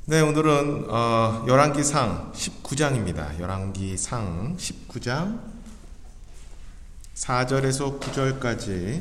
네, 오늘은 열왕기상 19장입니다. 열왕기상 19장 4절에서 9절까지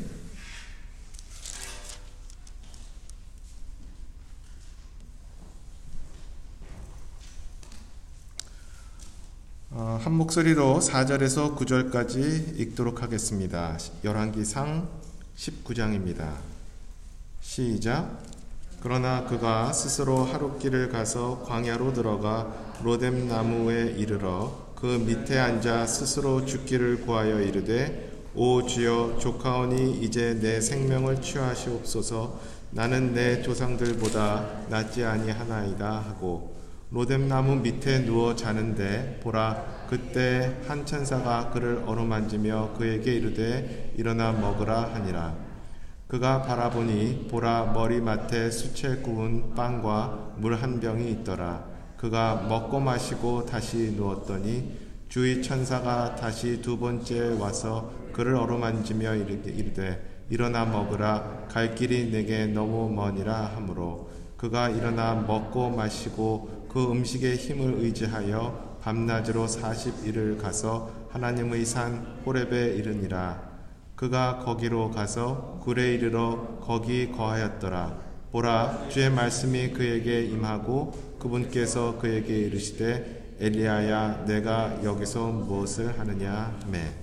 한 목소리로 4절에서 9절까지 읽도록 하겠습니다. 열왕기상 19장입니다. 시작. 그러나 그가 스스로 하룻길을 가서 광야로 들어가 로뎀 나무에 이르러 그 밑에 앉아 스스로 죽기를 구하여 이르되 오 주여 조카오니 이제 내 생명을 취하시옵소서. 나는 내 조상들보다 낫지 아니하나이다 하고 로뎀 나무 밑에 누워 자는데 보라 그때 한 천사가 그를 어루만지며 그에게 이르되 일어나 먹으라 하니라. 그가 바라보니 보라 머리맡에 수채 구운 빵과 물 한 병이 있더라. 그가 먹고 마시고 다시 누웠더니 주의 천사가 다시 두 번째 와서 그를 어루만지며 이르되 일어나 먹으라. 갈 길이 내게 너무 머니라 하므로 그가 일어나 먹고 마시고 그 음식의 힘을 의지하여 밤낮으로 40일을 가서 하나님의 산 호렙에 이르니라. 그가 거기로 가서 굴에 이르러 거기 거하였더라. 보라 주의 말씀이 그에게 임하고 그분께서 그에게 이르시되 엘리야야 내가 여기서 무엇을 하느냐. 아멘.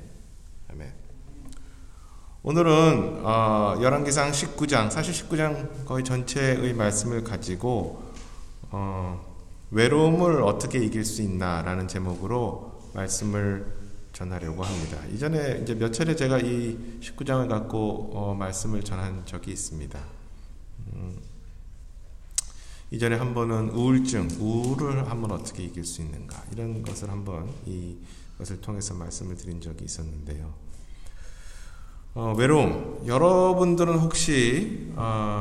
오늘은 열왕기상 19장 사실 19장 거의 전체의 말씀을 가지고 외로움을 어떻게 이길 수 있나라는 제목으로 말씀을 전하려고 합니다. 이전에 이제 몇 차례 제가 이 19장을 갖고 말씀을 전한 적이 있습니다. 이전에 한 번은 우울을 한번 어떻게 이길 수 있는가 이런 것을 한번 이것을 통해서 말씀을 드린 적이 있었는데요. 외로움. 여러분들은 혹시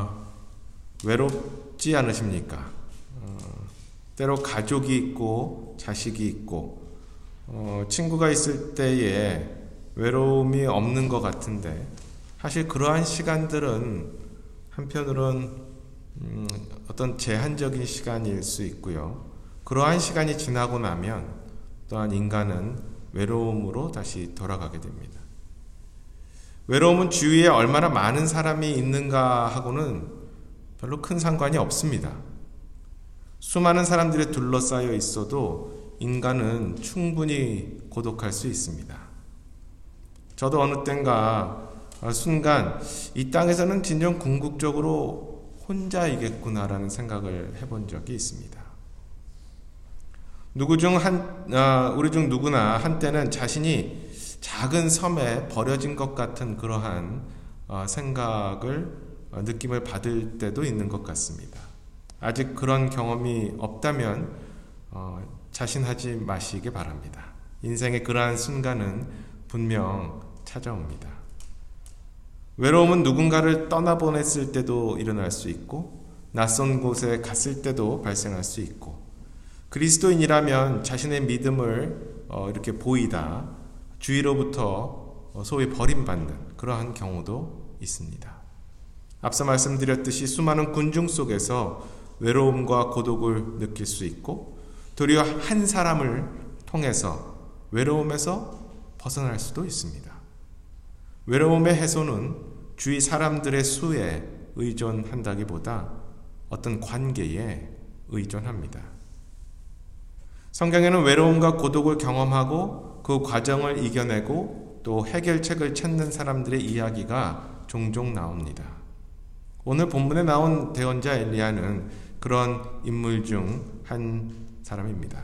외롭지 않으십니까? 때로 가족이 있고 자식이 있고 친구가 있을 때에 외로움이 없는 것 같은데 사실 그러한 시간들은 한편으론 어떤 제한적인 시간일 수 있고요. 그러한 시간이 지나고 나면 또한 인간은 외로움으로 다시 돌아가게 됩니다. 외로움은 주위에 얼마나 많은 사람이 있는가 하고는 별로 큰 상관이 없습니다. 수많은 사람들에 둘러싸여 있어도 인간은 충분히 고독할 수 있습니다. 저도 어느 땐가 순간 이 땅에서는 진정 궁극적으로 혼자이겠구나라는 생각을 해본 적이 있습니다. 우리 중 누구나 한때는 자신이 작은 섬에 버려진 것 같은 그러한 느낌을 받을 때도 있는 것 같습니다. 아직 그런 경험이 없다면 자신하지 마시기 바랍니다. 인생의 그러한 순간은 분명 찾아옵니다. 외로움은 누군가를 떠나보냈을 때도 일어날 수 있고 낯선 곳에 갔을 때도 발생할 수 있고 그리스도인이라면 자신의 믿음을 이렇게 보이다 주위로부터 소위 버림받는 그러한 경우도 있습니다. 앞서 말씀드렸듯이 수많은 군중 속에서 외로움과 고독을 느낄 수 있고 도리어 한 사람을 통해서 외로움에서 벗어날 수도 있습니다. 외로움의 해소는 주위 사람들의 수에 의존한다기보다 어떤 관계에 의존합니다. 성경에는 외로움과 고독을 경험하고 그 과정을 이겨내고 또 해결책을 찾는 사람들의 이야기가 종종 나옵니다. 오늘 본문에 나온 대언자 엘리야는 그런 인물 중 한 사람입니다.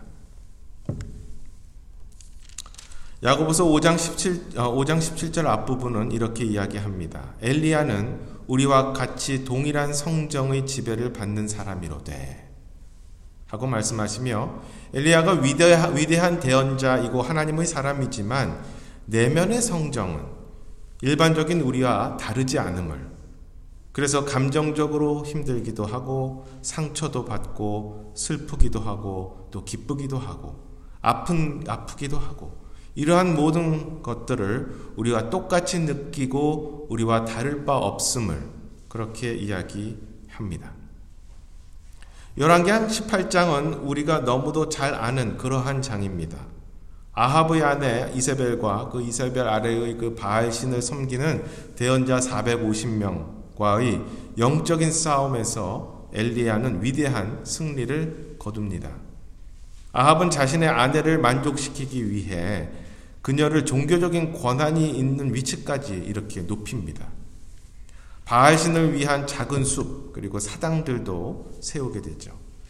야고보서 5장 17절 앞부분은 이렇게 이야기합니다. 엘리야는 우리와 같이 동일한 성정의 지배를 받는 사람이로되 하고 말씀하시며 엘리야가 위대한 대언자이고 하나님의 사람이지만 내면의 성정은 일반적인 우리와 다르지 않음을 그래서 감정적으로 힘들기도 하고 상처도 받고 슬프기도 하고 또 기쁘기도 하고 아프기도 하고 이러한 모든 것들을 우리와 똑같이 느끼고 우리와 다를 바 없음을 그렇게 이야기합니다. 열왕기상 18장은 우리가 너무도 잘 아는 그러한 장입니다. 아합의 아내 이세벨과 그 이세벨 아래의 그 바알신을 섬기는 대언자 450명과의 영적인 싸움에서 엘리야는 위대한 승리를 거둡니다. 아합은 자신의 아내를 만족시키기 위해 그녀를 종교적인 권한이 있는 위치까지 이렇게 높입니다. 바알신을 위한 작은 숲 그리고 사당들도 세우게 되죠.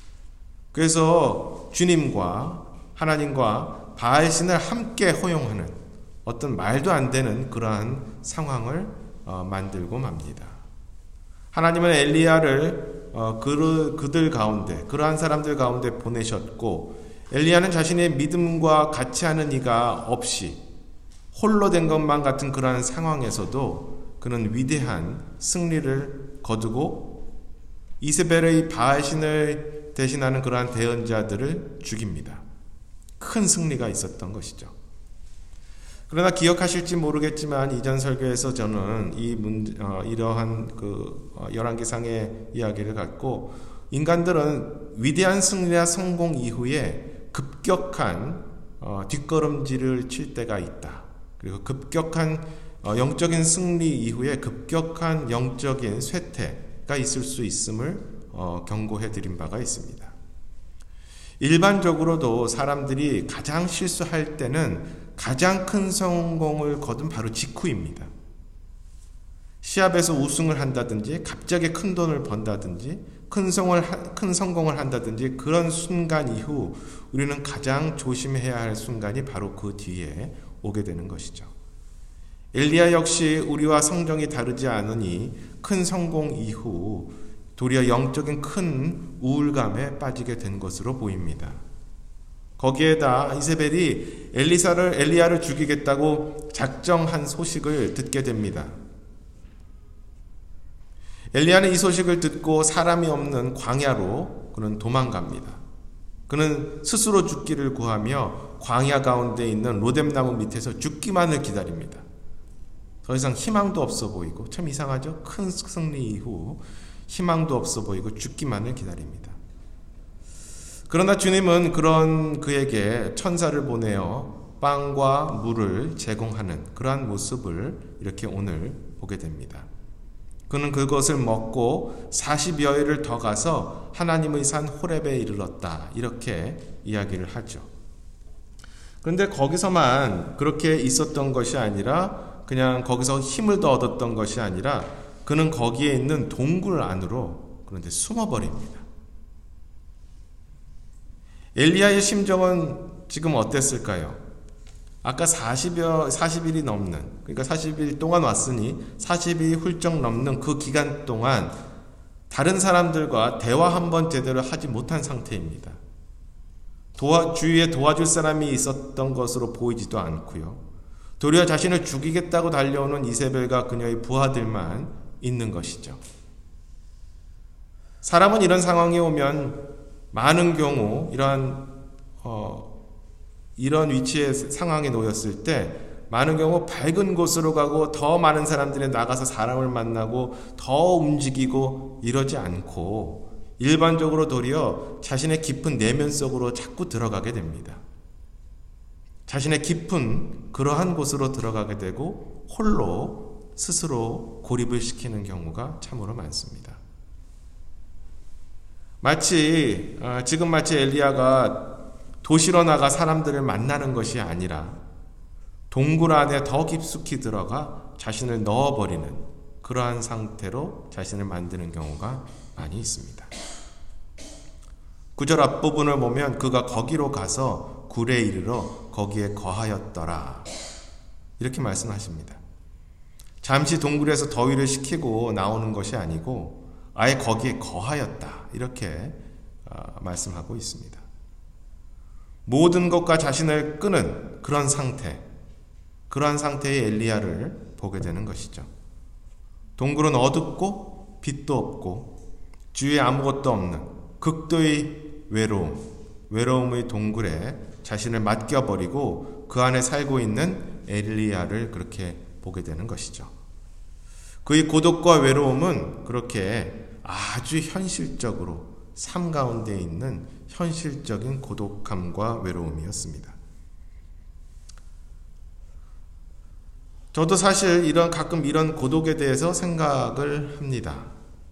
그래서 주님과 하나님과 바알신을 함께 허용하는 어떤 말도 안 되는 그러한 상황을 만들고 맙니다. 하나님은 엘리야를 그들 가운데, 그러한 사람들 가운데 보내셨고, 엘리야는 자신의 믿음과 같이 하는 이가 없이 홀로 된 것만 같은 그러한 상황에서도 그는 위대한 승리를 거두고 이세벨의 바알신을 대신하는 그러한 대언자들을 죽입니다. 큰 승리가 있었던 것이죠. 그러나 기억하실지 모르겠지만 이전 설교에서 저는 이러한 열왕기상의 이야기를 갖고 인간들은 위대한 승리나 성공 이후에 급격한 뒷걸음질을 칠 때가 있다. 그리고 급격한 영적인 승리 이후에 급격한 영적인 쇠퇴가 있을 수 있음을 경고해 드린 바가 있습니다. 일반적으로도 사람들이 가장 실수할 때는 가장 큰 성공을 거둔 바로 직후입니다. 시합에서 우승을 한다든지 갑자기 큰 돈을 번다든지 큰 성공을 한다든지 그런 순간 이후 우리는 가장 조심해야 할 순간이 바로 그 뒤에 오게 되는 것이죠. 엘리야 역시 우리와 성정이 다르지 않으니 큰 성공 이후 도리어 영적인 큰 우울감에 빠지게 된 것으로 보입니다. 거기에다 이세벨이 엘리야를 죽이겠다고 작정한 소식을 듣게 됩니다. 엘리야는 이 소식을 듣고 사람이 없는 광야로 그는 도망갑니다. 그는 스스로 죽기를 구하며 광야 가운데 있는 로뎀나무 밑에서 죽기만을 기다립니다. 더 이상 희망도 없어 보이고, 참 이상하죠? 큰 승리 이후 희망도 없어 보이고 죽기만을 기다립니다. 그러나 주님은 그런 그에게 천사를 보내어 빵과 물을 제공하는 그러한 모습을 이렇게 오늘 보게 됩니다. 그는 그것을 먹고 40여일을 더 가서 하나님의 산 호렙에 이르렀다. 이렇게 이야기를 하죠. 그런데 거기서만 그렇게 있었던 것이 아니라 그냥 거기서 힘을 더 얻었던 것이 아니라 그는 거기에 있는 동굴 안으로 그런데 숨어버립니다. 엘리야의 심정은 지금 어땠을까요? 아까 40일이 넘는, 그러니까 40일 동안 왔으니 40일이 훌쩍 넘는 그 기간 동안 다른 사람들과 대화 한번 제대로 하지 못한 상태입니다. 주위에 도와줄 사람이 있었던 것으로 보이지도 않고요. 도리어 자신을 죽이겠다고 달려오는 이세벨과 그녀의 부하들만 있는 것이죠. 사람은 이런 상황에 오면 많은 경우 이런 위치의 상황에 놓였을 때 많은 경우 밝은 곳으로 가고 더 많은 사람들이 나가서 사람을 만나고 더 움직이고 이러지 않고 일반적으로 도리어 자신의 깊은 내면 속으로 자꾸 들어가게 됩니다. 자신의 깊은 그러한 곳으로 들어가게 되고 홀로 스스로 고립을 시키는 경우가 참으로 많습니다. 지금 마치 엘리야가 도시로 나가 사람들을 만나는 것이 아니라 동굴 안에 더 깊숙이 들어가 자신을 넣어버리는 그러한 상태로 자신을 만드는 경우가 많이 있습니다. 9절 앞부분을 보면 그가 거기로 가서 굴에 이르러 거기에 거하였더라. 이렇게 말씀하십니다. 잠시 동굴에서 더위를 식히고 나오는 것이 아니고 아예 거기에 거하였다. 이렇게 말씀하고 있습니다. 모든 것과 자신을 끄는 그런 그러한 상태의 엘리야를 보게 되는 것이죠. 동굴은 어둡고 빛도 없고 주위에 아무것도 없는 극도의 외로움의 동굴에 자신을 맡겨버리고 그 안에 살고 있는 엘리야를 그렇게 보게 되는 것이죠. 그의 고독과 외로움은 그렇게 아주 현실적으로 삶 가운데 있는 현실적인 고독함과 외로움이었습니다. 저도 사실 가끔 이런 고독에 대해서 생각을 합니다.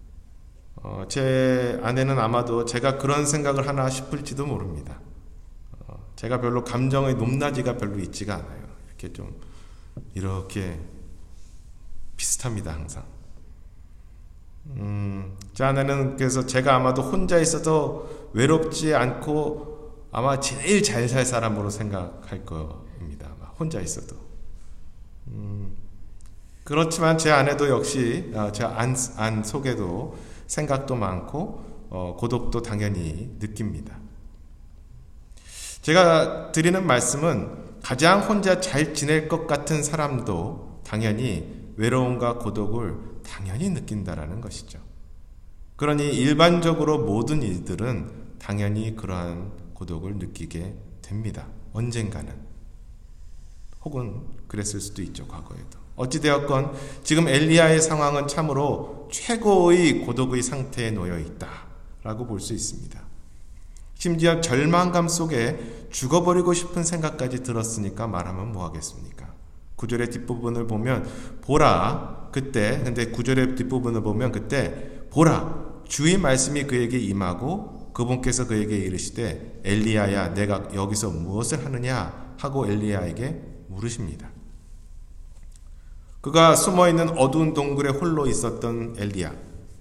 제 아내는 아마도 제가 그런 생각을 하나 싶을지도 모릅니다. 제가 별로 감정의 높낮이가 별로 있지가 않아요. 이렇게 비슷합니다, 항상. 제 아내는 그래서 제가 아마도 혼자 있어도 외롭지 않고 아마 제일 잘 살 사람으로 생각할 겁니다. 혼자 있어도. 그렇지만 제 아내도 역시 제 안 속에도 생각도 많고 고독도 당연히 느낍니다. 제가 드리는 말씀은 가장 혼자 잘 지낼 것 같은 사람도 당연히 외로움과 고독을 당연히 느낀다라는 것이죠. 그러니 일반적으로 모든 이들은 당연히 그러한 고독을 느끼게 됩니다. 언젠가는. 혹은 그랬을 수도 있죠, 과거에도. 어찌되었건 지금 엘리야의 상황은 참으로 최고의 고독의 상태에 놓여 있다라고 볼 수 있습니다. 심지어 절망감 속에 죽어버리고 싶은 생각까지 들었으니까 말하면 뭐하겠습니까? 9절의 뒷부분을 보면 근데 9절의 뒷부분을 보면 보라 주의 말씀이 그에게 임하고 그분께서 그에게 이르시되 엘리야야 내가 여기서 무엇을 하느냐 하고 엘리야에게 물으십니다. 그가 숨어있는 어두운 동굴에 홀로 있었던 엘리야.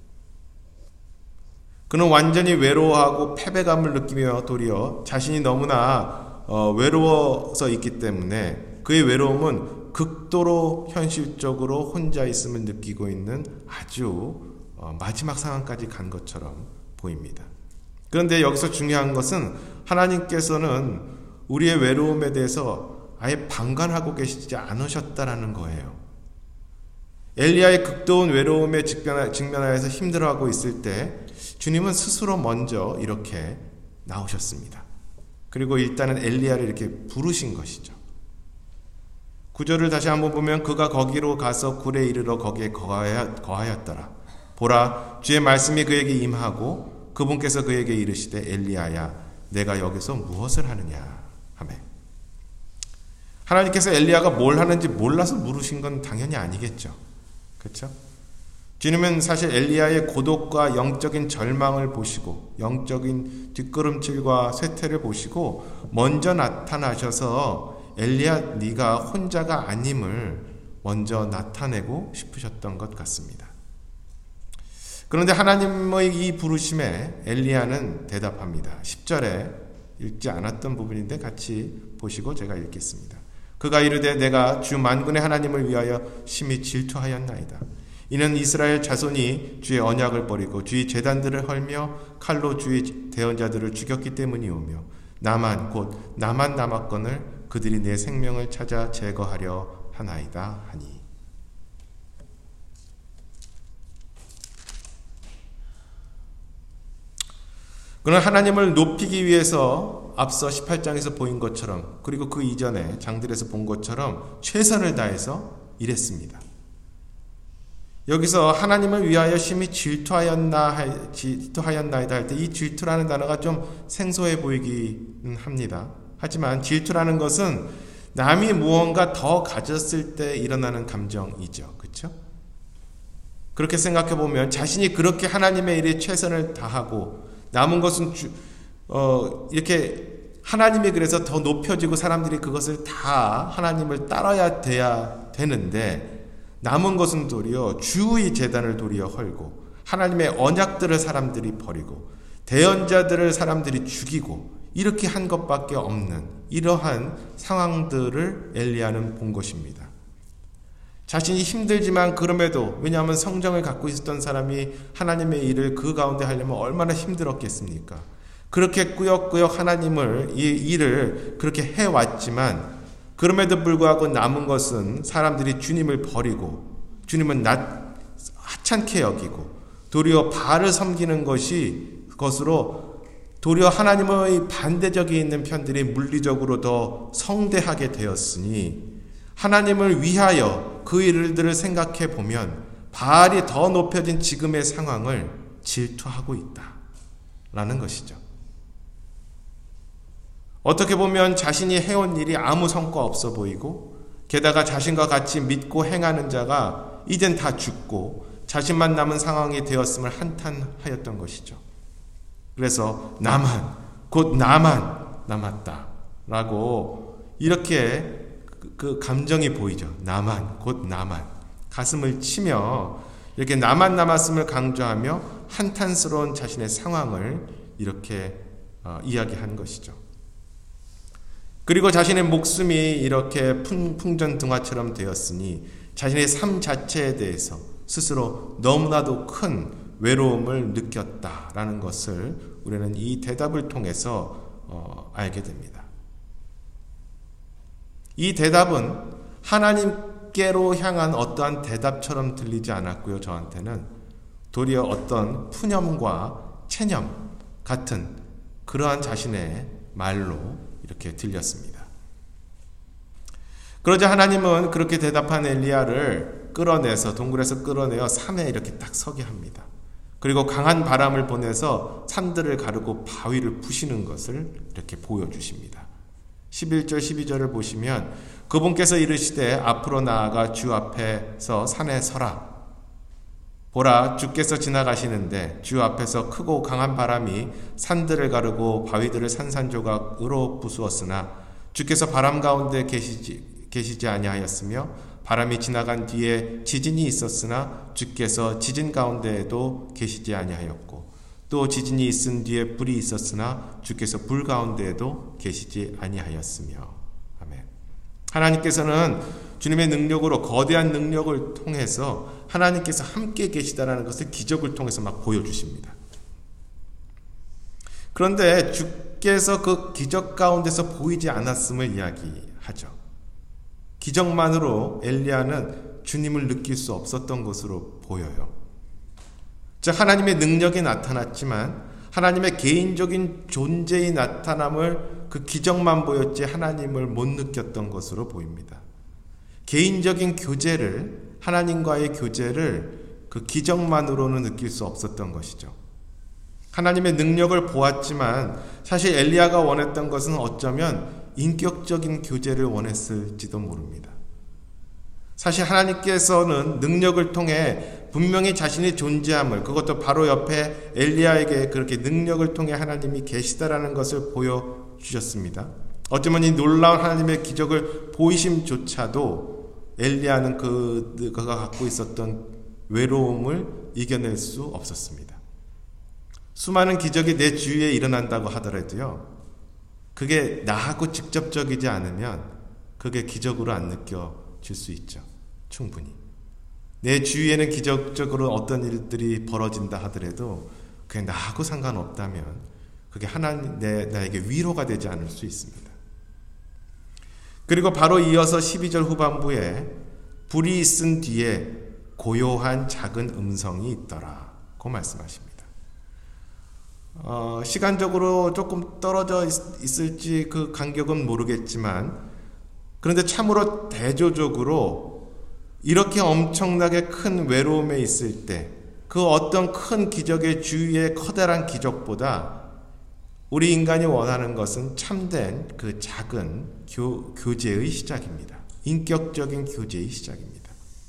그는 완전히 외로워하고 패배감을 느끼며 도리어 자신이 너무나 외로워서 있기 때문에 그의 외로움은 극도로 현실적으로 혼자 있음을 느끼고 있는 아주 마지막 상황까지 간 것처럼 보입니다. 그런데 여기서 중요한 것은 하나님께서는 우리의 외로움에 대해서 아예 방관하고 계시지 않으셨다라는 거예요. 엘리야의 극도운 외로움에 직면하여서 힘들어하고 있을 때 주님은 스스로 먼저 이렇게 나오셨습니다. 그리고 일단은 엘리야를 이렇게 부르신 것이죠. 9절을 다시 한번 보면 그가 거기로 가서 굴에 이르러 거기에 거하였더라. 보라 주의 말씀이 그에게 임하고 그분께서 그에게 이르시되 엘리야야 내가 여기서 무엇을 하느냐 하매. 하나님께서 엘리야가 뭘 하는지 몰라서 물으신 건 당연히 아니겠죠. 그렇죠? 주님은 사실 엘리야의 고독과 영적인 절망을 보시고 영적인 뒷걸음질과 쇠퇴를 보시고 먼저 나타나셔서 엘리야 네가 혼자가 아님을 먼저 나타내고 싶으셨던 것 같습니다. 그런데 하나님의 이 부르심에 엘리야는 대답합니다. 10절에 읽지 않았던 부분인데 같이 보시고 제가 읽겠습니다. 그가 이르되 내가 주 만군의 하나님을 위하여 심히 질투하였나이다. 이는 이스라엘 자손이 주의 언약을 버리고 주의 제단들을 헐며 칼로 주의 대언자들을 죽였기 때문이오며 나만 남았거늘 그들이 내 생명을 찾아 제거하려 하나이다 하니. 그는 하나님을 높이기 위해서 앞서 18장에서 보인 것처럼 그리고 그 이전에 장들에서 본 것처럼 최선을 다해서 일했습니다. 여기서 하나님을 위하여 심히 질투하였나이다 할 때 이 질투라는 단어가 좀 생소해 보이기는 합니다. 하지만 질투라는 것은 남이 무언가 더 가졌을 때 일어나는 감정이죠. 그렇죠? 그렇게 생각해 보면 자신이 그렇게 하나님의 일에 최선을 다하고 남은 것은 이렇게 하나님이 그래서 더 높여지고 사람들이 그것을 다 하나님을 따라야 돼야 되는데 남은 것은 도리어 주의 제단을 도리어 헐고 하나님의 언약들을 사람들이 버리고 대언자들을 사람들이 죽이고 이렇게 한 것밖에 없는 이러한 상황들을 엘리야는 본 것입니다. 자신이 힘들지만 그럼에도 왜냐하면 성정을 갖고 있었던 사람이 하나님의 일을 그 가운데 하려면 얼마나 힘들었겠습니까? 그렇게 꾸역꾸역 하나님을 이 일을 그렇게 해왔지만 그럼에도 불구하고 남은 것은 사람들이 주님을 버리고 주님은 하찮게 여기고 도리어 바알을 섬기는 것으로 도리어 하나님의 반대적이 있는 편들이 물리적으로 더 성대하게 되었으니 하나님을 위하여 그 일들을 생각해 보면 바알이 더 높여진 지금의 상황을 질투하고 있다. 라는 것이죠. 어떻게 보면 자신이 해온 일이 아무 성과 없어 보이고, 게다가 자신과 같이 믿고 행하는 자가 이젠 다 죽고 자신만 남은 상황이 되었음을 한탄하였던 것이죠. 그래서 나만, 곧 나만 남았다 라고 이렇게 그 감정이 보이죠. 나만, 곧 나만. 가슴을 치며 이렇게 나만 남았음을 강조하며 한탄스러운 자신의 상황을 이렇게 이야기한 것이죠. 그리고 자신의 목숨이 이렇게 풍전등화처럼 되었으니 자신의 삶 자체에 대해서 스스로 너무나도 큰 외로움을 느꼈다라는 것을 우리는 이 대답을 통해서 알게 됩니다. 이 대답은 하나님께로 향한 어떠한 대답처럼 들리지 않았고요. 저한테는 도리어 어떤 푸념과 체념 같은 그러한 자신의 말로 이렇게 들렸습니다. 그러자 하나님은 그렇게 대답한 엘리야를 끌어내서 동굴에서 끌어내어 산에 이렇게 딱 서게 합니다. 그리고 강한 바람을 보내서 산들을 가르고 바위를 부시는 것을 이렇게 보여주십니다. 11절 12절을 보시면 그분께서 이르시되 앞으로 나아가 주 앞에서 산에 서라. 보라, 주께서 지나가시는데 주 앞에서 크고 강한 바람이 산들을 가르고 바위들을 산산조각으로 부수었으나 주께서 바람 가운데 계시지 아니하였으며 바람이 지나간 뒤에 지진이 있었으나 주께서 지진 가운데에도 계시지 아니하였고 또 지진이 있은 뒤에 불이 있었으나 주께서 불 가운데에도 계시지 아니하였으며. 아멘. 하나님께서는 주님의 능력으로 거대한 능력을 통해서 하나님께서 함께 계시다라는 것을 기적을 통해서 막 보여주십니다. 그런데 주께서 그 기적 가운데서 보이지 않았음을 이야기하죠. 기적만으로 엘리야는 주님을 느낄 수 없었던 것으로 보여요. 즉 하나님의 능력이 나타났지만 하나님의 개인적인 존재의 나타남을 그 기적만 보였지 하나님을 못 느꼈던 것으로 보입니다. 개인적인 교제를, 하나님과의 교제를 그 기적만으로는 느낄 수 없었던 것이죠. 하나님의 능력을 보았지만 사실 엘리야가 원했던 것은 어쩌면 인격적인 교제를 원했을지도 모릅니다. 사실 하나님께서는 능력을 통해 분명히 자신의 존재함을, 그것도 바로 옆에 엘리야에게 그렇게 능력을 통해 하나님이 계시다라는 것을 보여주셨습니다. 어쩌면 이 놀라운 하나님의 기적을 보이심조차도 엘리야는 그가 갖고 있었던 외로움을 이겨낼 수 없었습니다. 수많은 기적이 내 주위에 일어난다고 하더라도요, 그게 나하고 직접적이지 않으면 그게 기적으로 안 느껴질 수 있죠. 충분히. 내 주위에는 기적적으로 어떤 일들이 벌어진다 하더라도 그게 나하고 상관없다면 그게 나에게 위로가 되지 않을 수 있습니다. 그리고 바로 이어서 12절 후반부에 불이 있은 뒤에 고요한 작은 음성이 있더라고 말씀하십니다. 시간적으로 조금 떨어져 있을지 그 간격은 모르겠지만, 그런데 참으로 대조적으로 이렇게 엄청나게 큰 외로움에 있을 때 그 어떤 큰 기적의 주위의 커다란 기적보다 우리 인간이 원하는 것은 참된 그 작은 교제의 시작입니다. 인격적인 교제의 시작입니다.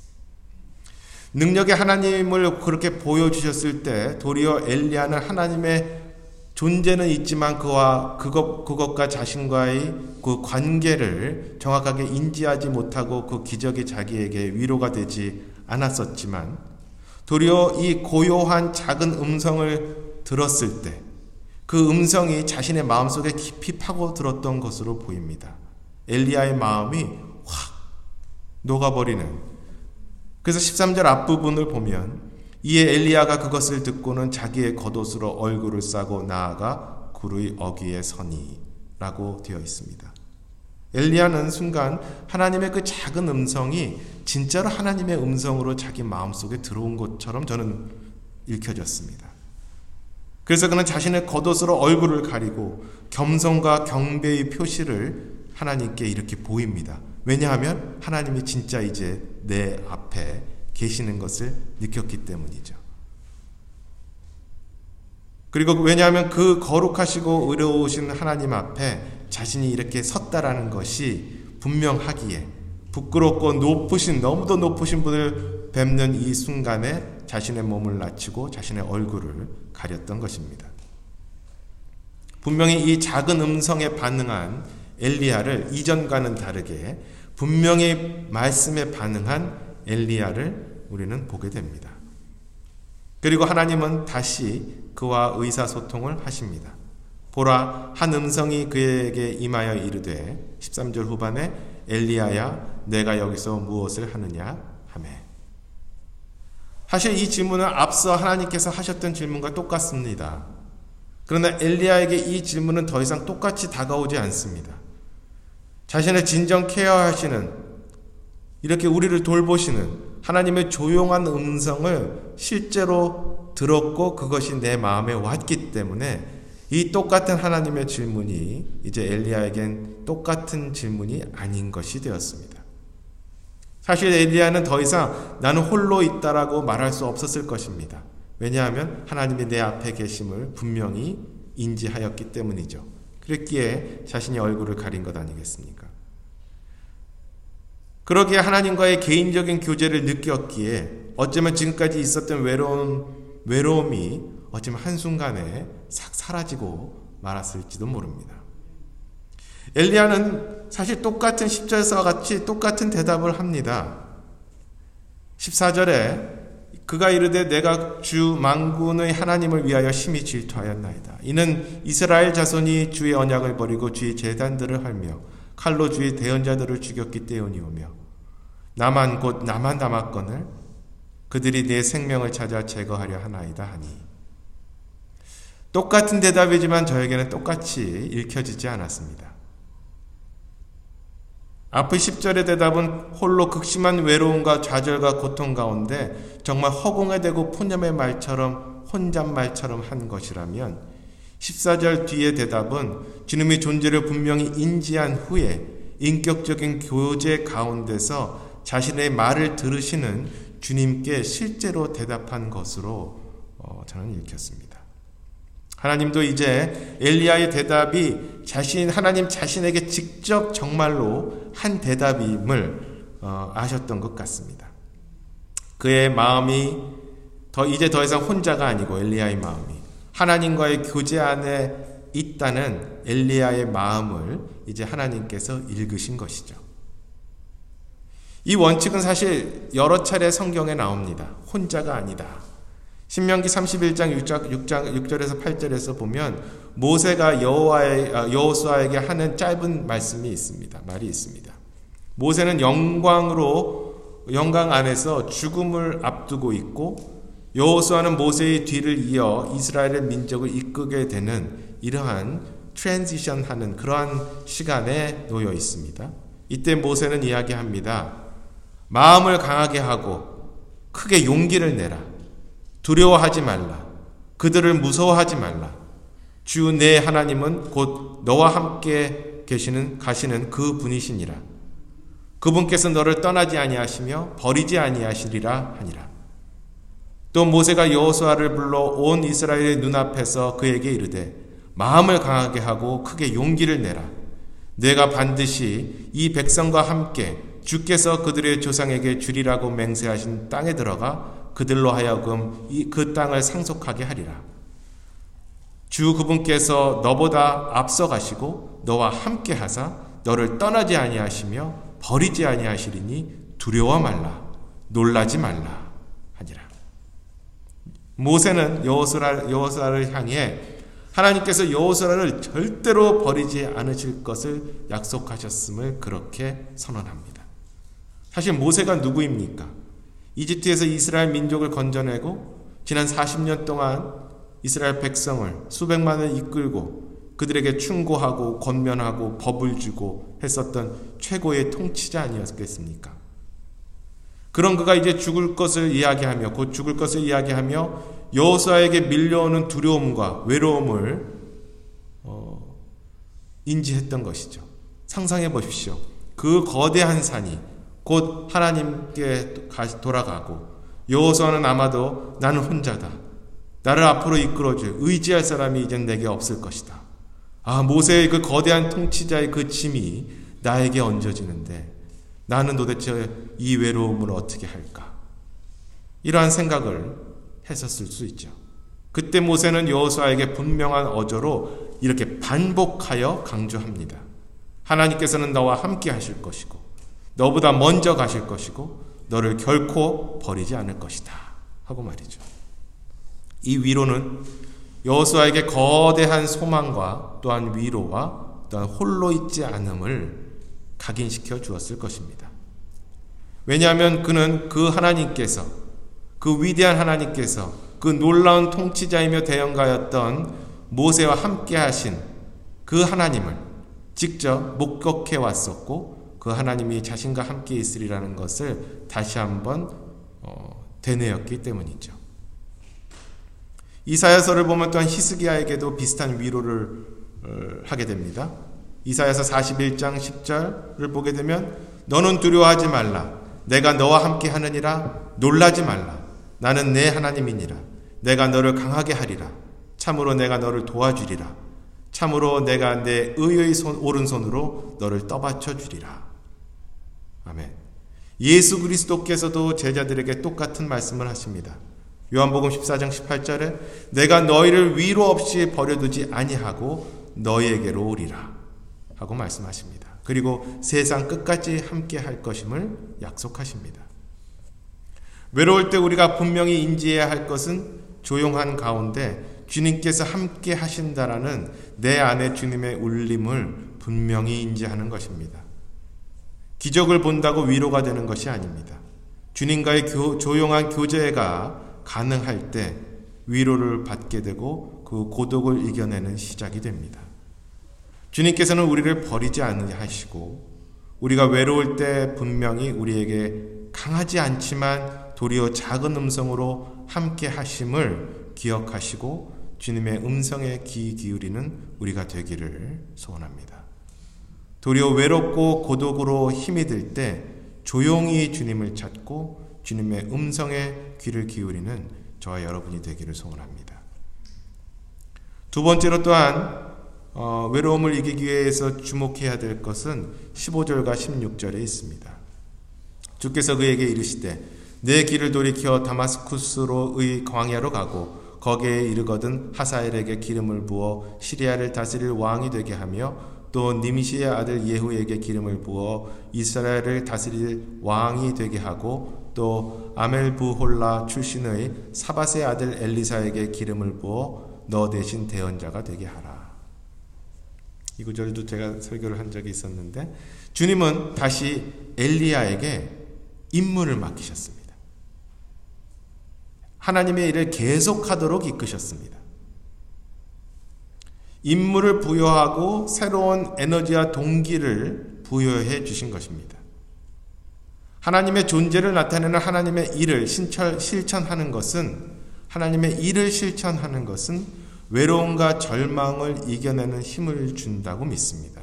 능력의 하나님을 그렇게 보여주셨을 때 도리어 엘리야는 하나님의 존재는 있지만 그것과 자신과의 그 관계를 정확하게 인지하지 못하고 그 기적이 자기에게 위로가 되지 않았었지만, 도리어 이 고요한 작은 음성을 들었을 때 그 음성이 자신의 마음속에 깊이 파고들었던 것으로 보입니다. 엘리야의 마음이 확 녹아버리는. 그래서 13절 앞부분을 보면 이에 엘리야가 그것을 듣고는 자기의 겉옷으로 얼굴을 싸고 나아가 굴의 어귀에 서니 라고 되어 있습니다. 엘리야는 순간 하나님의 그 작은 음성이 진짜로 하나님의 음성으로 자기 마음속에 들어온 것처럼 저는 읽혀졌습니다. 그래서 그는 자신의 겉옷으로 얼굴을 가리고 겸손과 경배의 표시를 하나님께 이렇게 보입니다. 왜냐하면 하나님이 진짜 이제 내 앞에 계시는 것을 느꼈기 때문이죠. 그리고 왜냐하면 그 거룩하시고 의로우신 하나님 앞에 자신이 이렇게 섰다라는 것이 분명하기에 부끄럽고 너무도 높으신 분을 뵙는 이 순간에 자신의 몸을 낮추고 자신의 얼굴을 가렸던 것입니다. 분명히 이 작은 음성에 반응한 엘리야를 이전과는 다르게 분명히 말씀에 반응한 엘리야를 우리는 보게 됩니다. 그리고 하나님은 다시 그와 의사소통을 하십니다. 보라, 한 음성이 그에게 임하여 이르되 13절 후반에 엘리야야 내가 여기서 무엇을 하느냐 하매. 사실 이 질문은 앞서 하나님께서 하셨던 질문과 똑같습니다. 그러나 엘리야에게 이 질문은 더 이상 똑같이 다가오지 않습니다. 자신을 진정 케어하시는, 이렇게 우리를 돌보시는 하나님의 조용한 음성을 실제로 들었고 그것이 내 마음에 왔기 때문에 이 똑같은 하나님의 질문이 이제 엘리야에겐 똑같은 질문이 아닌 것이 되었습니다. 사실 엘리야는 더 이상 나는 홀로 있다라고 말할 수 없었을 것입니다. 왜냐하면 하나님이 내 앞에 계심을 분명히 인지하였기 때문이죠. 그랬기에 자신이 얼굴을 가린 것 아니겠습니까? 그러기에 하나님과의 개인적인 교제를 느꼈기에 어쩌면 지금까지 있었던 외로움이 어쩌면 한순간에 싹 사라지고 말았을지도 모릅니다. 엘리야는 사실 똑같은 10절에서와 같이 똑같은 대답을 합니다. 14절에 그가 이르되 내가 주 만군의 하나님을 위하여 심히 질투하였나이다. 이는 이스라엘 자손이 주의 언약을 버리고 주의 제단들을 헐며 칼로 주의 대언자들을 죽였기 때문이오며 나만 곧 나만 남았거늘 그들이 내 생명을 찾아 제거하려 하나이다 하니. 똑같은 대답이지만 저에게는 똑같이 읽혀지지 않았습니다. 앞의 10절의 대답은 홀로 극심한 외로움과 좌절과 고통 가운데 정말 허공에 대고 푸념의 말처럼 혼잣말처럼 한 것이라면 14절 뒤의 대답은 주님의 존재를 분명히 인지한 후에 인격적인 교제 가운데서 자신의 말을 들으시는 주님께 실제로 대답한 것으로 저는 읽혔습니다. 하나님도 이제 엘리야의 대답이 하나님 자신에게 직접 정말로 한 대답임을 아셨던 것 같습니다. 그의 마음이 이제 더 이상 혼자가 아니고 엘리야의 마음이 하나님과의 교제 안에 있다는 엘리야의 마음을 이제 하나님께서 읽으신 것이죠. 이 원칙은 사실 여러 차례 성경에 나옵니다. 혼자가 아니다. 신명기 31장 6절에서 8절에서 보면 모세가 여호수아에게 하는 짧은 말씀이 있습니다. 말이 있습니다. 모세는 영광 안에서 죽음을 앞두고 있고 여호수아는 모세의 뒤를 이어 이스라엘의 민족을 이끌게 되는 이러한 트랜지션하는 그러한 시간에 놓여 있습니다. 이때 모세는 이야기합니다. 마음을 강하게 하고 크게 용기를 내라. 두려워하지 말라. 그들을 무서워하지 말라. 주 내 하나님은 곧 너와 함께 가시는 그 분이시니라. 그분께서 너를 떠나지 아니하시며 버리지 아니하시리라 하니라. 또 모세가 여호수아를 불러 온 이스라엘의 눈앞에서 그에게 이르되 마음을 강하게 하고 크게 용기를 내라. 내가 반드시 이 백성과 함께 주께서 그들의 조상에게 주리라고 맹세하신 땅에 들어가 그들로 하여금 그 땅을 상속하게 하리라. 주 그분께서 너보다 앞서 가시고 너와 함께 하사 너를 떠나지 아니하시며 버리지 아니하시리니 두려워 말라. 놀라지 말라 하니라. 모세는 여호수아를 향해 하나님께서 여호수아를 절대로 버리지 않으실 것을 약속하셨음을 그렇게 선언합니다. 사실 모세가 누구입니까? 이집트에서 이스라엘 민족을 건져내고 지난 40년 동안 이스라엘 백성을 수백만을 이끌고 그들에게 충고하고 권면하고 법을 주고 했었던 최고의 통치자 아니었겠습니까? 그런 그가 이제 죽을 것을 이야기하며 곧 죽을 것을 이야기하며 여호수아에게 밀려오는 두려움과 외로움을 인지했던 것이죠. 상상해 보십시오. 그 거대한 산이 곧 하나님께 돌아가고 여호수아는 아마도 나는 혼자다. 나를 앞으로 이끌어줄 의지할 사람이 이젠 내게 없을 것이다. 모세의 그 거대한 통치자의 그 짐이 나에게 얹어지는데 나는 도대체 이 외로움을 어떻게 할까? 이러한 생각을 했었을 수 있죠. 그때 모세는 여호수아에게 분명한 어조로 이렇게 반복하여 강조합니다. 하나님께서는 너와 함께 하실 것이고 너보다 먼저 가실 것이고 너를 결코 버리지 않을 것이다 하고 말이죠. 이 위로는 여호수아에게 거대한 소망과 또한 위로와 또한 홀로 있지 않음을 각인시켜 주었을 것입니다. 왜냐하면 그는 그 하나님께서, 그 위대한 하나님께서, 그 놀라운 통치자이며 대언가였던 모세와 함께 하신 그 하나님을 직접 목격해 왔었고 그 하나님이 자신과 함께 있으리라는 것을 다시 한번 되뇌었기 때문이죠. 이사야서를 보면 또한 히스기야에게도 비슷한 위로를 하게 됩니다. 이사야서 41장 10절을 보게 되면 너는 두려워하지 말라. 내가 너와 함께 하느니라. 놀라지 말라. 나는 내 하나님이니라. 내가 너를 강하게 하리라. 참으로 내가 너를 도와주리라. 참으로 내가 내 의의 오른손으로 너를 떠받쳐 주리라. 아멘. 예수 그리스도께서도 제자들에게 똑같은 말씀을 하십니다. 요한복음 14장 18절에 내가 너희를 위로 없이 버려두지 아니하고 너희에게로 오리라 하고 말씀하십니다. 그리고 세상 끝까지 함께 할 것임을 약속하십니다. 외로울 때 우리가 분명히 인지해야 할 것은 조용한 가운데 주님께서 함께 하신다라는 내 안에 주님의 울림을 분명히 인지하는 것입니다. 기적을 본다고 위로가 되는 것이 아닙니다. 주님과의 조용한 교제가 가능할 때 위로를 받게 되고 그 고독을 이겨내는 시작이 됩니다. 주님께서는 우리를 버리지 아니하시고 우리가 외로울 때 분명히 우리에게 강하지 않지만 도리어 작은 음성으로 함께 하심을 기억하시고 주님의 음성에 귀 기울이는 우리가 되기를 소원합니다. 도리어 외롭고 고독으로 힘이 들 때 조용히 주님을 찾고 주님의 음성에 귀를 기울이는 저와 여러분이 되기를 소원합니다. 두 번째로 또한 외로움을 이기기 위해서 주목해야 될 것은 15절과 16절에 있습니다. 주께서 그에게 이르시되 내 길을 돌이켜 다마스쿠스로의 광야로 가고 거기에 이르거든 하사엘에게 기름을 부어 시리아를 다스릴 왕이 되게 하며 또 니미시의 아들 예후에게 기름을 부어 이스라엘을 다스릴 왕이 되게 하고 또 아멜부홀라 출신의 사밧의 아들 엘리사에게 기름을 부어 너 대신 대언자가 되게 하라. 이 구절도 제가 설교를 한 적이 있었는데 주님은 다시 엘리야에게 임무를 맡기셨습니다. 하나님의 일을 계속하도록 이끄셨습니다. 임무를 부여하고 새로운 에너지와 동기를 부여해 주신 것입니다. 하나님의 존재를 나타내는 하나님의 일을 실천하는 것은 하나님의 일을 실천하는 것은 외로움과 절망을 이겨내는 힘을 준다고 믿습니다.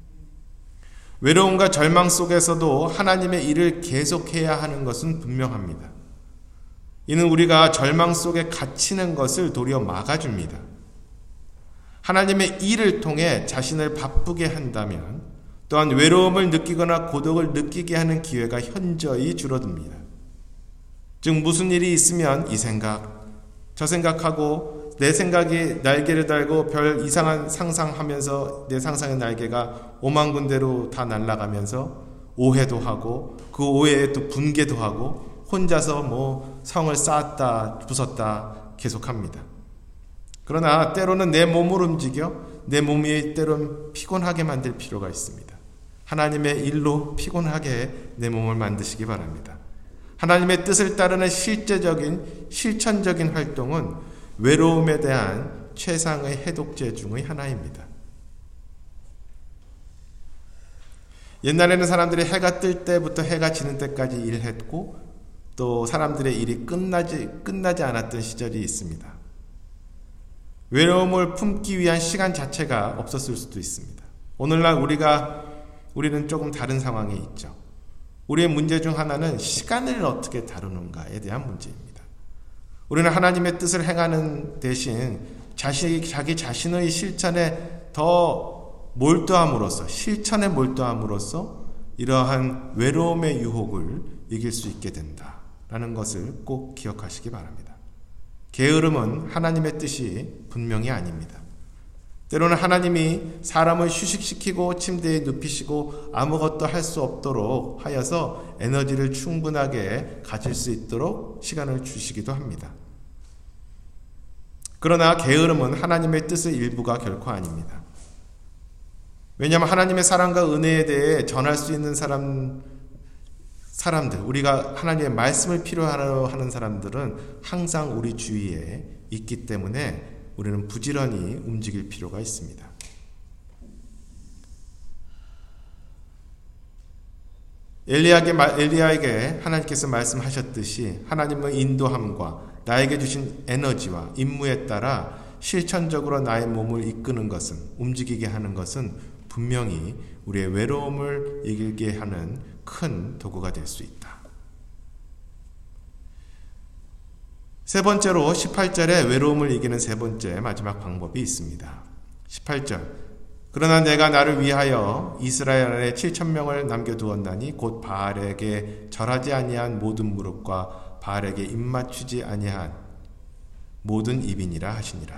외로움과 절망 속에서도 하나님의 일을 계속해야 하는 것은 분명합니다. 이는 우리가 절망 속에 갇히는 것을 도리어 막아줍니다. 하나님의 일을 통해 자신을 바쁘게 한다면 또한 외로움을 느끼거나 고독을 느끼게 하는 기회가 현저히 줄어듭니다. 즉 무슨 일이 있으면 이 생각, 저 생각하고 내 생각이 날개를 달고 별 이상한 상상하면서 내 상상의 날개가 오만 군데로 다 날아가면서 오해도 하고 그 오해에 또 분개도 하고 혼자서 성을 쌓았다 부쉈다 계속합니다. 그러나 때로는 내 몸을 움직여 내 몸이 때로는 피곤하게 만들 필요가 있습니다. 하나님의 일로 피곤하게 내 몸을 만드시기 바랍니다. 하나님의 뜻을 따르는 실제적인 실천적인 활동은 외로움에 대한 최상의 해독제 중의 하나입니다. 옛날에는 사람들이 해가 뜰 때부터 해가 지는 때까지 일했고 또 사람들의 일이 끝나지 않았던 시절이 있습니다. 외로움을 품기 위한 시간 자체가 없었을 수도 있습니다. 오늘날 우리는 조금 다른 상황에 있죠. 우리의 문제 중 하나는 시간을 어떻게 다루는가에 대한 문제입니다. 우리는 하나님의 뜻을 행하는 대신 자기 자신의 실천에 더 몰두함으로써, 실천에 몰두함으로써 이러한 외로움의 유혹을 이길 수 있게 된다라는 것을 꼭 기억하시기 바랍니다. 게으름은 하나님의 뜻이 분명히 아닙니다. 때로는 하나님이 사람을 휴식시키고 침대에 눕히시고 아무것도 할 수 없도록 하여서 에너지를 충분하게 가질 수 있도록 시간을 주시기도 합니다. 그러나 게으름은 하나님의 뜻의 일부가 결코 아닙니다. 왜냐하면 하나님의 사랑과 은혜에 대해 전할 수 있는 사람들, 우리가 하나님의 말씀을 필요로 하는 사람들은 항상 우리 주위에 있기 때문에 우리는 부지런히 움직일 필요가 있습니다. 엘리야에게 하나님께서 말씀하셨듯이 하나님의 인도함과 나에게 주신 에너지와 임무에 따라 실천적으로 나의 몸을 이끄는 것은, 움직이게 하는 것은 분명히 우리의 외로움을 이기게 하는 큰 도구가 될 수 있다. 세 번째로 18절에 외로움을 이기는 세 번째 마지막 방법이 있습니다. 18절, 그러나 내가 나를 위하여 이스라엘 안에 7,000명을 남겨두었나니 곧 바알에게 절하지 아니한 모든 무릎과 바알에게 입맞추지 아니한 모든 입이니라 하시니라.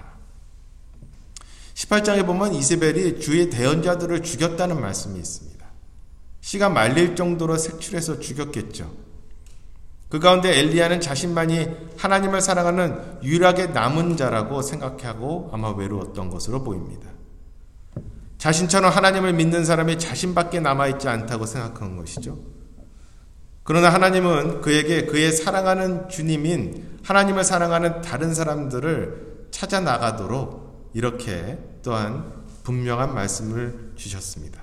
18장에 보면 이세벨이 주의 대언자들을 죽였다는 말씀이 있습니다. 씨가 말릴 정도로 색출해서 죽였겠죠. 그 가운데 엘리야는 자신만이 하나님을 사랑하는 유일하게 남은 자라고 생각하고 아마 외로웠던 것으로 보입니다. 자신처럼 하나님을 믿는 사람이 자신밖에 남아있지 않다고 생각한 것이죠. 그러나 하나님은 그에게 그의 사랑하는 주님인 하나님을 사랑하는 다른 사람들을 찾아 나가도록 이렇게 또한 분명한 말씀을 주셨습니다.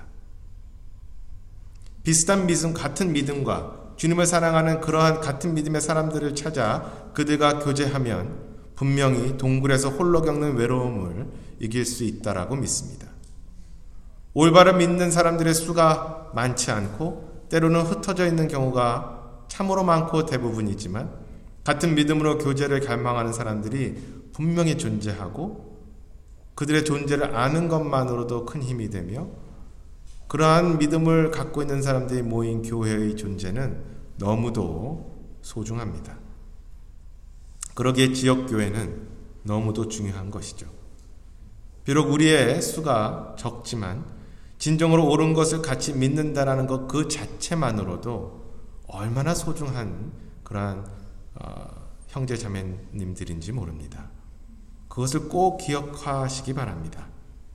비슷한 믿음, 같은 믿음과 주님을 사랑하는 그러한 같은 믿음의 사람들을 찾아 그들과 교제하면 분명히 동굴에서 홀로 겪는 외로움을 이길 수 있다라고 믿습니다. 올바른 믿는 사람들의 수가 많지 않고 때로는 흩어져 있는 경우가 참으로 많고 대부분이지만 같은 믿음으로 교제를 갈망하는 사람들이 분명히 존재하고 그들의 존재를 아는 것만으로도 큰 힘이 되며 그러한 믿음을 갖고 있는 사람들이 모인 교회의 존재는 너무도 소중합니다. 그러기에 지역교회는 너무도 중요한 것이죠. 비록 우리의 수가 적지만 진정으로 옳은 것을 같이 믿는다라는 것 그 자체만으로도 얼마나 소중한 그러한 형제 자매님들인지 모릅니다. 그것을 꼭 기억하시기 바랍니다.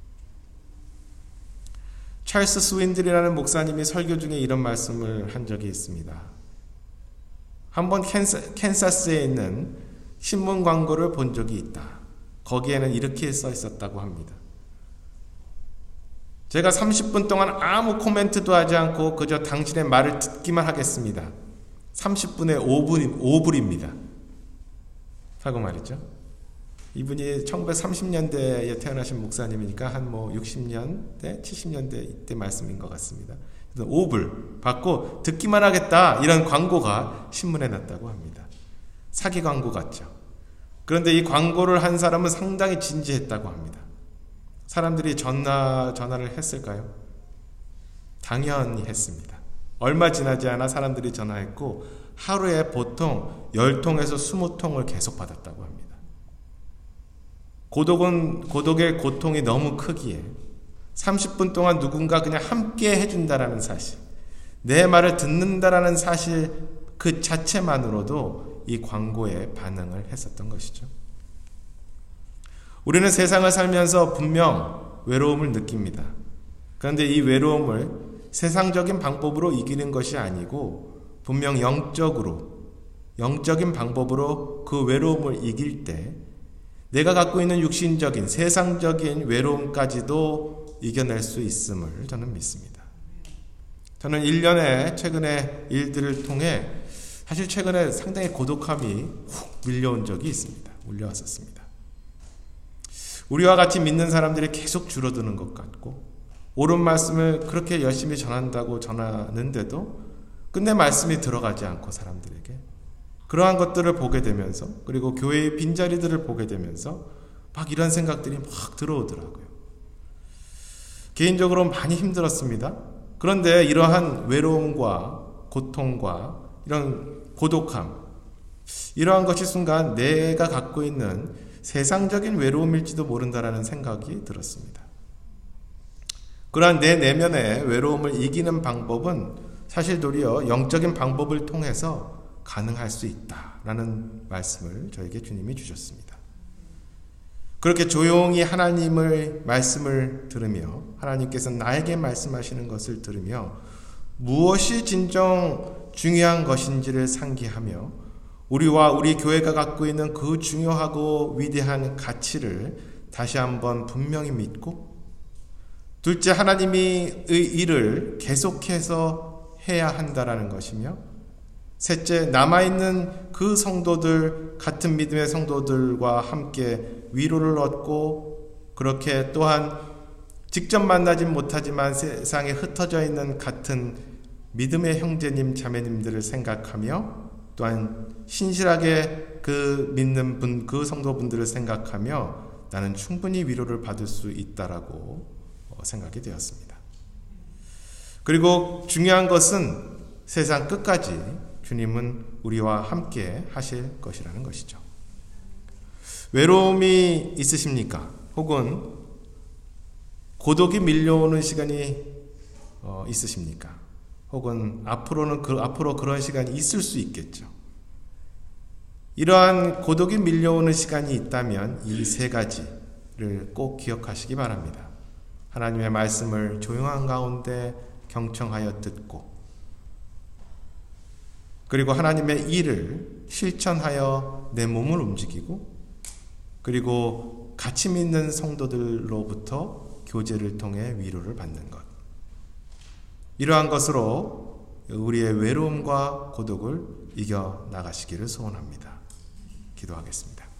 찰스 스윈들이라는 목사님이 설교 중에 이런 말씀을 한 적이 있습니다. 한번 캔사스에 있는 신문 광고를 본 적이 있다. 거기에는 이렇게 써 있었다고 합니다. 제가 30분 동안 아무 코멘트도 하지 않고 그저 당신의 말을 듣기만 하겠습니다. 30분에 5불입니다. 하고 말이죠. 이분이 1930년대에 태어나신 목사님이니까 한 60년대, 70년대 이때 말씀인 것 같습니다. 5불 받고 듣기만 하겠다 이런 광고가 신문에 났다고 합니다. 사기 광고 같죠. 그런데 이 광고를 한 사람은 상당히 진지했다고 합니다. 사람들이 전화를 했을까요? 당연히 했습니다. 얼마 지나지 않아 사람들이 전화했고 하루에 보통 10통에서 20통을 계속 받았다고 합니다. 고독의 고통이 너무 크기에 30분 동안 누군가 그냥 함께 해준다라는 사실, 내 말을 듣는다라는 사실 그 자체만으로도 이 광고에 반응을 했었던 것이죠. 우리는 세상을 살면서 분명 외로움을 느낍니다. 그런데 이 외로움을 세상적인 방법으로 이기는 것이 아니고 분명 영적인 방법으로 그 외로움을 이길 때 내가 갖고 있는 육신적인 세상적인 외로움까지도 이겨낼 수 있음을 저는 믿습니다. 저는 1년에 최근에 일들을 통해 사실 최근에 상당히 고독함이 훅 밀려온 적이 있습니다. 몰려왔었습니다. 우리와 같이 믿는 사람들이 계속 줄어드는 것 같고 옳은 말씀을 그렇게 열심히 전한다고 전하는데도 끝내 말씀이 들어가지 않고 사람들에게 그러한 것들을 보게 되면서, 그리고 교회의 빈자리들을 보게 되면서 막 이런 생각들이 막 들어오더라고요. 개인적으로 많이 힘들었습니다. 그런데 이러한 외로움과 고통과 이런 고독함, 이러한 것이 순간 내가 갖고 있는 세상적인 외로움일지도 모른다라는 생각이 들었습니다. 그러한 내 내면의 외로움을 이기는 방법은 사실 도리어 영적인 방법을 통해서 가능할 수 있다라는 말씀을 저에게 주님이 주셨습니다. 그렇게 조용히 하나님의 말씀을 들으며, 하나님께서 나에게 말씀하시는 것을 들으며 무엇이 진정 중요한 것인지를 상기하며 우리와 우리 교회가 갖고 있는 그 중요하고 위대한 가치를 다시 한번 분명히 믿고, 둘째, 하나님의 일을 계속해서 해야 한다라는 것이며, 셋째, 남아있는 그 성도들, 같은 믿음의 성도들과 함께 위로를 얻고, 그렇게 또한 직접 만나진 못하지만 세상에 흩어져 있는 같은 믿음의 형제님, 자매님들을 생각하며, 또한 신실하게 그 믿는 분, 그 성도분들을 생각하며 나는 충분히 위로를 받을 수 있다라고 생각이 되었습니다. 그리고 중요한 것은 세상 끝까지 주님은 우리와 함께 하실 것이라는 것이죠. 외로움이 있으십니까? 혹은 고독이 밀려오는 시간이 있으십니까? 혹은 앞으로 그런 시간이 있을 수 있겠죠. 이러한 고독이 밀려오는 시간이 있다면 이 세 가지를 꼭 기억하시기 바랍니다. 하나님의 말씀을 조용한 가운데 경청하여 듣고, 그리고 하나님의 일을 실천하여 내 몸을 움직이고, 그리고 같이 믿는 성도들로부터 교제를 통해 위로를 받는 것. 이러한 것으로 우리의 외로움과 고독을 이겨 나가시기를 소원합니다. 기도하겠습니다.